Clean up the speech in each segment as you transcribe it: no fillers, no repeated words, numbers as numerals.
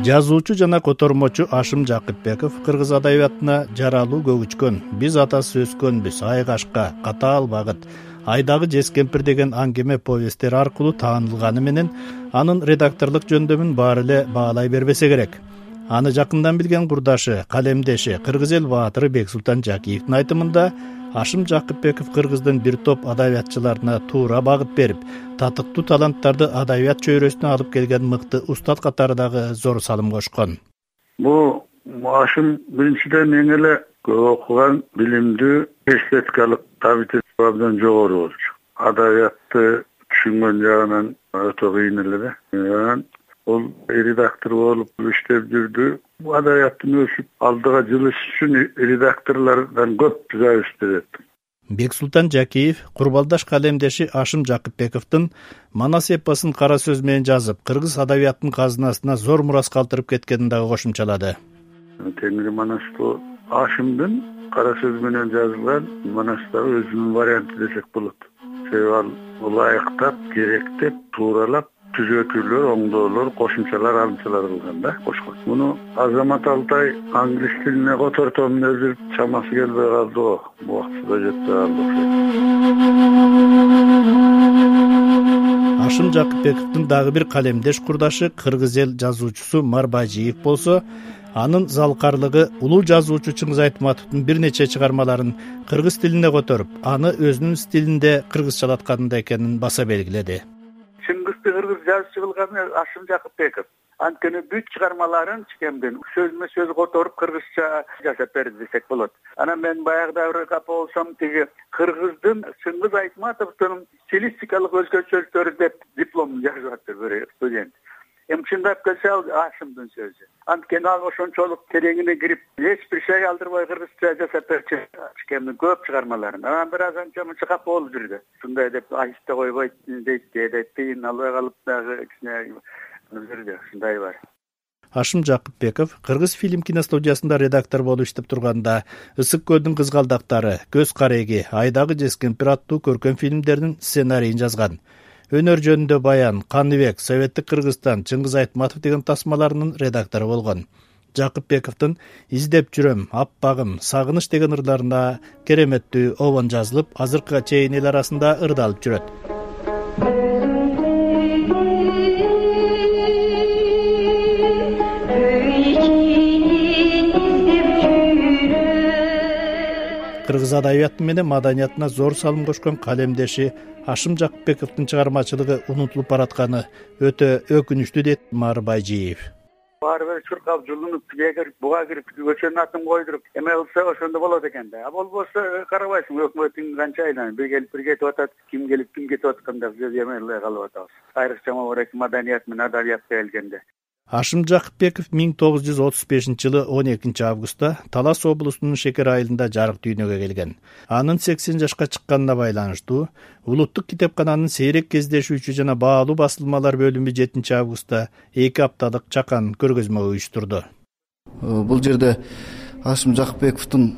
Жазуучу жана котормочу Ашым Жакыпбеков кыргыз адабиятына жаралуу көгүчкөн, биз атасы өскөнбүз, Айгашка, Катаал багыт, Айдагы жез кемпир деген аңгеме повесттер аркылуу таанылганы менен анын редакторлук жөндөмүн баары эле баалай бербесе керек. Аны жакындан билген курдашы, калемдеши, кыргыз эл баатыры Бексултан Жакиевдин айтымында Ашым Жакыпбеков кыргыздын бир топ адабиятчыларына туура багыт берип, татыктуу таланттарды адабият чөйрөсүнө алып келген мыкты устат катары дагы зор салым кошкон. Бул Ашым биринчиден эң эле көп окуган, билимдүү, эстетикалык кабилети абдан жогору болчу. Адабиятты түшүнгөн жагынан өтө кыйын эле. Ол редактор болуп иштеп жүрдү. Адабияттын өсүп алдыга жылыш үчүн редакторлордон көп завис берет. Бексултан Жакиев курбалдаш калемдеши Ашым Жакыпбековдун Манас эпосун кара сөз менен жазып, кыргыз адабияттын казынасына зор мурас калтырып кеткенин дагы кошумчалады. Теңири Манастуу Ашымдын кара сөз менен жазылган Манастагы өзүнүн варианты десек болот. Себеби ал ылайыктап, керектеп, тууралап түзөтүүлөр, оңдоолор, кошумчалар, аңчалар кылган да, кошкон. Муну Азамат Алтай англис тилине котортом деп чамасы келбей калды го. Бу убактыда жетпей калды. Ашым Жакыпбековдун дагы бир калемдеш курдашы кыргыз эл жазуучусу Марбажиев болсо, анын залкарлыгы улуу жазуучу Чыңгыз Айтматовдун бир нече чыгармаларын кыргыз тилине которуп, аны өзүнүн стилинде кыргызчалатканында экенин баса белгиледи. Чыңгызды кыргыз жазуучу кылган Ашым Жакыпбеков. Анткени бүт чыгармаларын чекемден сөзмө сөз которуп кыргызча жасап берди десек болот. Анан мен баягыда бир капа болсом, тиги кыргыздын Чыңгыз Айтматовдун стилистикалык өзгөчөлүктөрү деп диплом жазып атты бир студент. Чындап келсе Ашымдын сөзү. Анткени ал ошончолук тереңине кирип, эч бир шей алдырбай кыргызча жасап берчү. Чекемдин көп чыгармаларын. Анан бир аз анча капа болуп жүрдү. Шундай деп айтты койбойт дейт, тыйын албай калып дагы кичине жүрдү. Шундай бар. Ашым Жакыпбеков кыргыз фильм киностудиясында редактор болуп иштеп турганда Ысык көлдүн кызгалдактары, Көз кареги, Айдагы жез кемпир аттуу көркөм фильмдердин сценарийин жазган. Өнөр жөнүндө Баян, Каныбек, Советтик Кыргызстан, Чыңгыз Айтматов деген тасмаларынын редактору болгон. Жакыпбековдун Издеп жүрөм, Аппагым, Сагыныч деген ырларына кереметтүү обон жазылып, азыркыга чейин эл арасында ырдалып жүрөт. Кыргыз адабияты менен маданиятына зор салым кошкон калемдеши Ашым Жакыпбековдун чыгармачылыгы унутулуп баратканы өтө өкүнүчтүү дейт Марбажиев. Баары бир чуркап жулунуп, буга кирип, көчөнүн атын койдуруп, эме кылса ошондо болот экен да. Болбосо карабайсың, өкмөттүн канча айдан бир келип бир кетип атат, ким келип ким кетип атканда биз эме эле калып атабыз. Айрыкча маданият менен адабиятка келгенде. Ашым Жакыпбеков 1935-жылы 12 августта Талас облусунун Шекер айылында жарык дүйнөгө келген. Анын 80 жашка чыкканына байланыштуу Улуттук китепкананын сейрек кездешүүчү жана баалуу басылмалар бөлүмү 7 августта 2 апталык чакан көргөзмө уюштурду. Бул жерде Ашым Жакыпбековдун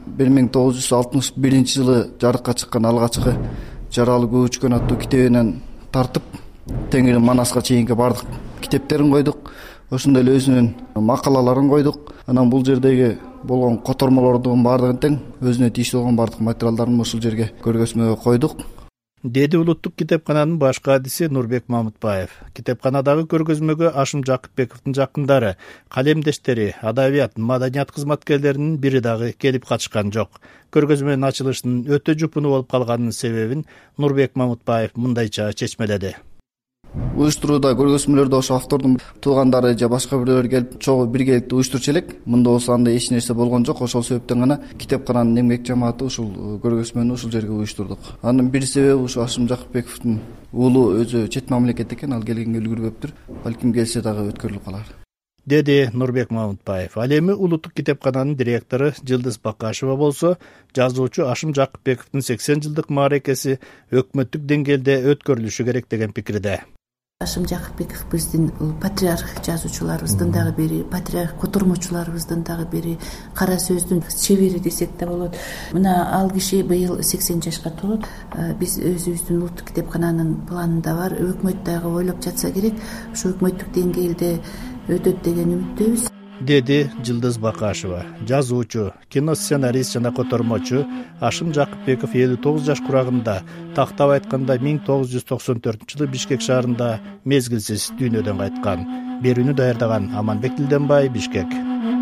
1961-жылы жарыкка чыккан алгачкы Жаралуу көгүчкөн аттуу китебинен тартып, Теңири Манаска чейинки бардык китептерин койдук. Ошондой эле өзүнүн макалаларын койдук. Анан бул жердеги болгон котормолордун баардыгын тең өзүнө тийиштүү болгон бардык материалдарын ушул жерге көргөзмөгө койдук. Деди Улуттук китепкананын башкы адиси Нурбек Мамытбаев. Китепканадагы көргөзмөгө Ашым Жакыпбековдун жакындары, калемдештери, адабият, маданият кызматкерлеринин бири дагы келип катышкан жок. Көргөзмөнүн ачылышынын өтө жупуну болуп калганынын себебин Нурбек Мамытбаев мындайча чечмеледи. Уюштурууда көргөзмөлөрдө ошо автордун туугандары же башка бирөөлөр келип чогуу биргеликте уюштурчу элек. Мында болсо андай эч нерсе болгон жок. Ошол себептен гана китепкананын эмгек жамааты ушул көргөзмөнү ушул жерге уюштурдук. Анын бир себеби ушу Ашым Жакыпбековдун уулу өзү чет мамлекет экен, ал келгенге үлгүрбөптүр. Балким келсе дагы өткөрүлүп калар, деди Нурбек Мамытбаев. Ал эми Улуттук китепкананын директору Жылдыз Бакашева болсо, жазуучу Ашым Жакыпбековдун 80 жылдык мааракеси өкмөттүк деңгээлде өткөрүлүшү керек деген пикирде. Ашым Жакыпбеков биздин патриарх жазуучуларыбыздын дагы бири, патриарх котормочуларыбыздын дагы бири, кара сөздүн чебери десек да болот. Мына ал киши быйыл 80 жашка толот. Биз өзүбүздүн улуттук китепкананын планында бар. Өкмөт дагы ойлоп жатса керек. Ушу өкмөттүк деңгээлде өтөт деген үмүттөбүз, деди Жылдыз Бакашева. Жазуучу, киносценарист жана котормочу Ашым Жакыпбеков 59 жаш курагында, тактап айтканда 1994-жылы Бишкек шаарында мезгилсиз дүйнөдөн кайткан. Берүүнү даярдаган Аманбек Дилденбай, Бишкек.